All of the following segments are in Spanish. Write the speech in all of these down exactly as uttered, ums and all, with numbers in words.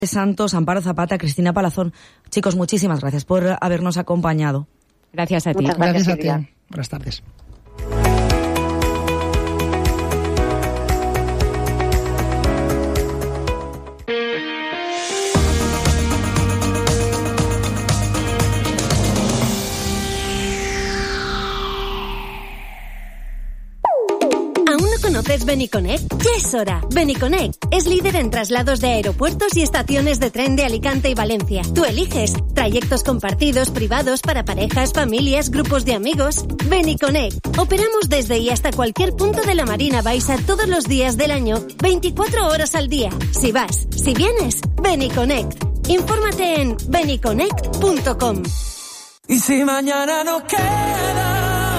Santos, Amparo Zapata, Cristina Palazón. Chicos, muchísimas gracias por habernos acompañado. Gracias a ti. Muchas gracias, Gracias a Silvia. ti. Buenas tardes. ¿Conoces Beniconnect? Ya es hora. Beniconnect es líder en traslados de aeropuertos y estaciones de tren de Alicante y Valencia. Tú eliges trayectos compartidos, privados, para parejas, familias, grupos de amigos. Beniconnect. Operamos desde y hasta cualquier punto de la Marina Baixa todos los días del año, veinticuatro horas al día. Si vas, si vienes, Beniconnect. Infórmate en beniconnect punto com. Y si mañana no queda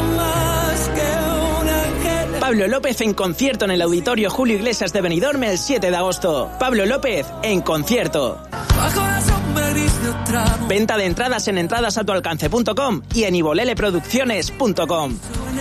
Pablo López en concierto en el Auditorio Julio Iglesias de Benidorm el siete de agosto. Pablo López en concierto. Venta de entradas en entradas a tu alcance punto com y en ibolele producciones punto com.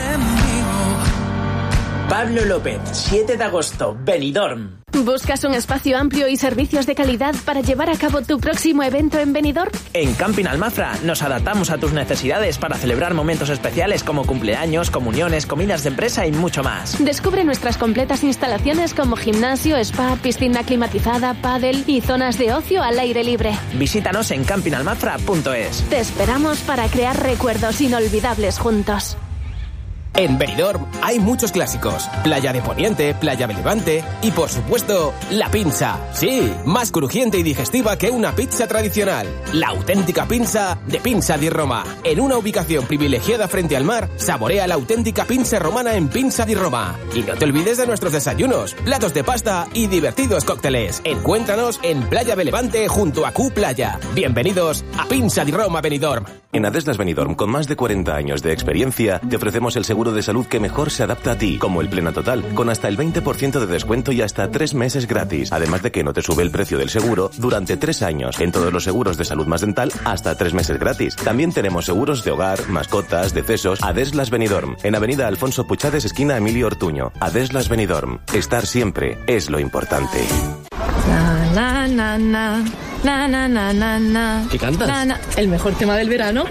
Pablo López, siete de agosto, Benidorm. ¿Buscas un espacio amplio y servicios de calidad para llevar a cabo tu próximo evento en Benidorm? En Camping Almafra nos adaptamos a tus necesidades para celebrar momentos especiales como cumpleaños, comuniones, comidas de empresa y mucho más. Descubre nuestras completas instalaciones como gimnasio, spa, piscina climatizada, pádel y zonas de ocio al aire libre. Visítanos en camping almafra punto es. Te esperamos para crear recuerdos inolvidables juntos. En Benidorm hay muchos clásicos. Playa de Poniente, Playa de Levante y, por supuesto, la pinza. Sí, más crujiente y digestiva que una pizza tradicional. La auténtica pinza de Pinza di Roma. En una ubicación privilegiada frente al mar, saborea la auténtica pinza romana en Pinza di Roma. Y no te olvides de nuestros desayunos, platos de pasta y divertidos cócteles. Encuéntranos en Playa de Levante junto a Q Playa. Bienvenidos a Pinza di Roma Benidorm. En Adeslas Benidorm, con más de cuarenta años de experiencia, te ofrecemos el seguro de salud que mejor se adapta a ti, como el Plena Total, con hasta el veinte por ciento de descuento y hasta tres meses gratis. Además de que no te sube el precio del seguro durante tres años. En todos los seguros de salud más dental, hasta tres meses gratis. También tenemos seguros de hogar, mascotas, decesos. Adeslas Benidorm, en Avenida Alfonso Puchades, esquina Emilio Ortuño. Adeslas Benidorm. Estar siempre es lo importante. Na, na, na, na, na, na, na, na. ¿Qué cantas? Na, na. El mejor tema del verano.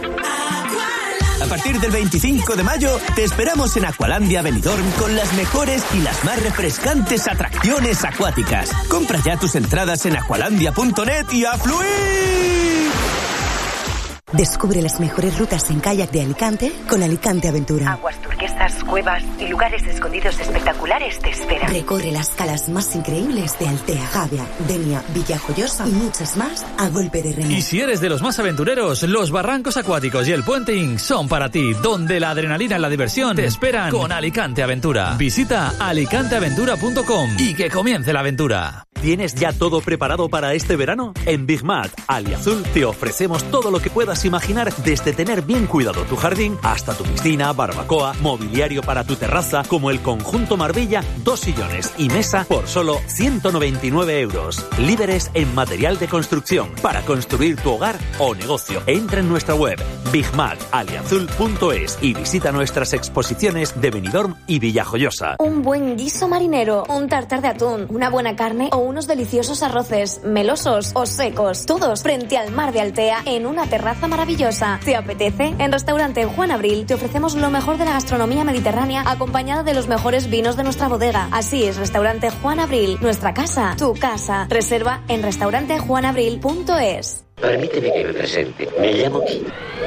A partir del veinticinco de mayo te esperamos en Aqualandia Benidorm con las mejores y las más refrescantes atracciones acuáticas. Compra ya tus entradas en aqualandia punto net y ¡a fluir! Descubre las mejores rutas en kayak de Alicante con Alicante Aventura. Aguas turquesas, cuevas y lugares escondidos espectaculares te esperan. Recorre las calas más increíbles de Altea, Javia, Denia, Villajoyosa y muchas más a golpe de remo. Y si eres de los más aventureros, los barrancos acuáticos y el puenting son para ti, donde la adrenalina y la diversión te esperan con Alicante Aventura. Visita alicante aventura punto com y que comience la aventura. ¿Tienes ya todo preparado para este verano? En Big Mat Aliazul te ofrecemos todo lo que puedas imaginar, desde tener bien cuidado tu jardín hasta tu piscina, barbacoa, mobiliario para tu terraza, como el conjunto Marbella, dos sillones y mesa por solo ciento noventa y nueve euros. Líderes en material de construcción para construir tu hogar o negocio. Entra en nuestra web big mat aliazul punto es y visita nuestras exposiciones de Benidorm y Villajoyosa. Un buen guiso marinero, un tartar de atún, una buena carne o unos deliciosos arroces, melosos o secos, todos frente al mar de Altea en una terraza maravillosa. ¿Te apetece? En Restaurante Juan Abril te ofrecemos lo mejor de la gastronomía mediterránea acompañada de los mejores vinos de nuestra bodega. Así es, Restaurante Juan Abril, nuestra casa, tu casa. Reserva en restaurante juan abril punto es. Permíteme que me presente. Me llamo Kim.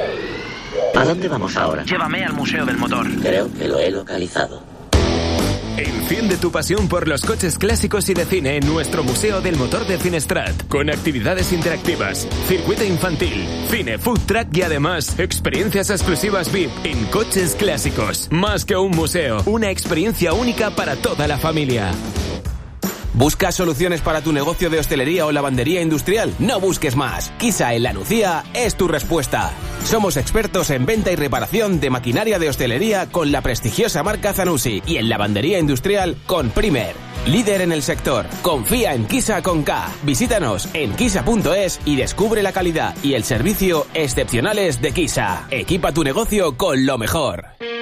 ¿A dónde vamos ahora? Llévame al Museo del Motor. Creo que lo he localizado. Enciende tu pasión por los coches clásicos y de cine en nuestro Museo del Motor de Finestrat, con actividades interactivas, circuito infantil, cine, food track y además experiencias exclusivas V I P en coches clásicos. Más que un museo, una experiencia única para toda la familia. ¿Buscas soluciones para tu negocio de hostelería o lavandería industrial? No busques más. Quisa en La Nucía es tu respuesta. Somos expertos en venta y reparación de maquinaria de hostelería con la prestigiosa marca Zanussi y en lavandería industrial con Primer. Líder en el sector. Confía en Quisa con K. Visítanos en quisa punto es y descubre la calidad y el servicio excepcionales de Quisa. Equipa tu negocio con lo mejor.